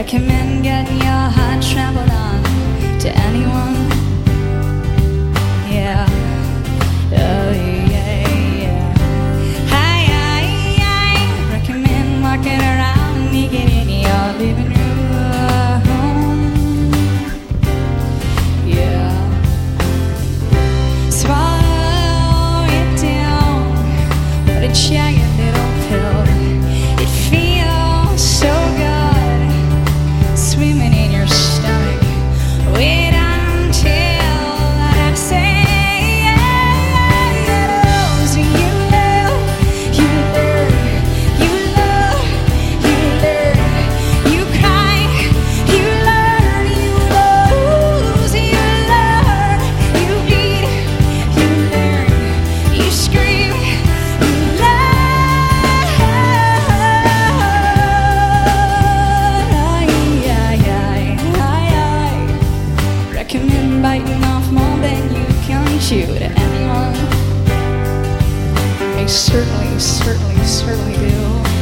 recommend getting your heart trampled on to anyone. Yeah, oh yeah, yeah. I recommend walking around naked in your living room. Yeah, swallow it down, what a giant little pill. It feels so good, swimming in your stomach. Wait until I say yes. You love, you learn, you love, you learn, you cry, you learn, you lose, you learn, you bleed, you learn, you scream, you recommend biting off more than you can chew to anyone. I certainly do.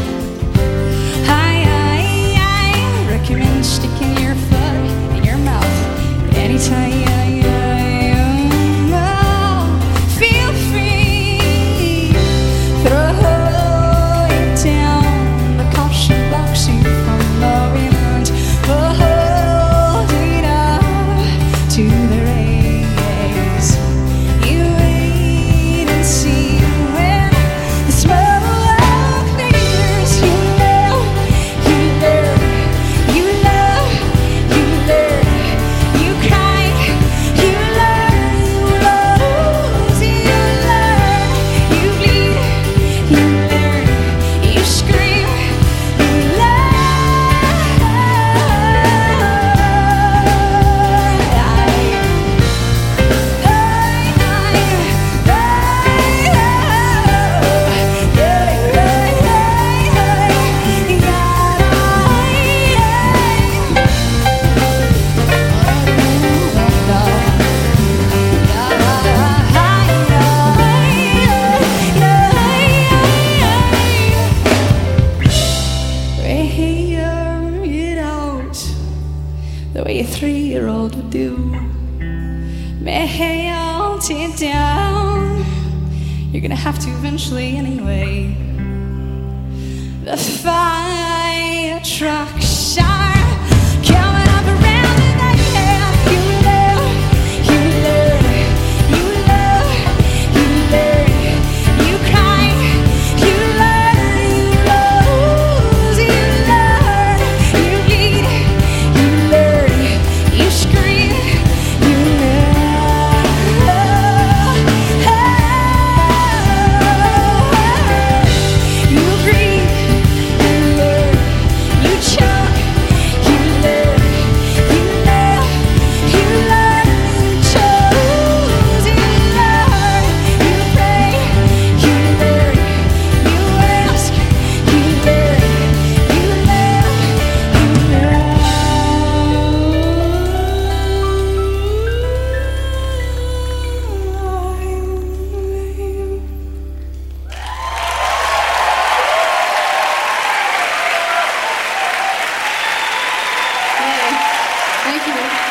I recommend sticking your foot in your mouth anytime. Feel free, throw it down. The caution blocks you from loving and hold it up to the rays. You wait and see when the smoke clears. You love, you learn, you love, you learn, you cry, you learn, you lose, you learn, you bleed, you learn, you scream, you the way a 3-year-old would do. Melt it down. You're gonna have to eventually anyway. The fire trucks are coming up around the night. You love, you learn, you love, you learn, you cry, you learn, you lose, you learn, you bleed, you learn, you scream, you learn, you breathe, you learn, you choke, you learn, you love, you learn, you chose, you learn, you pray, you learn, you ask, you learn, you live, you Thank you.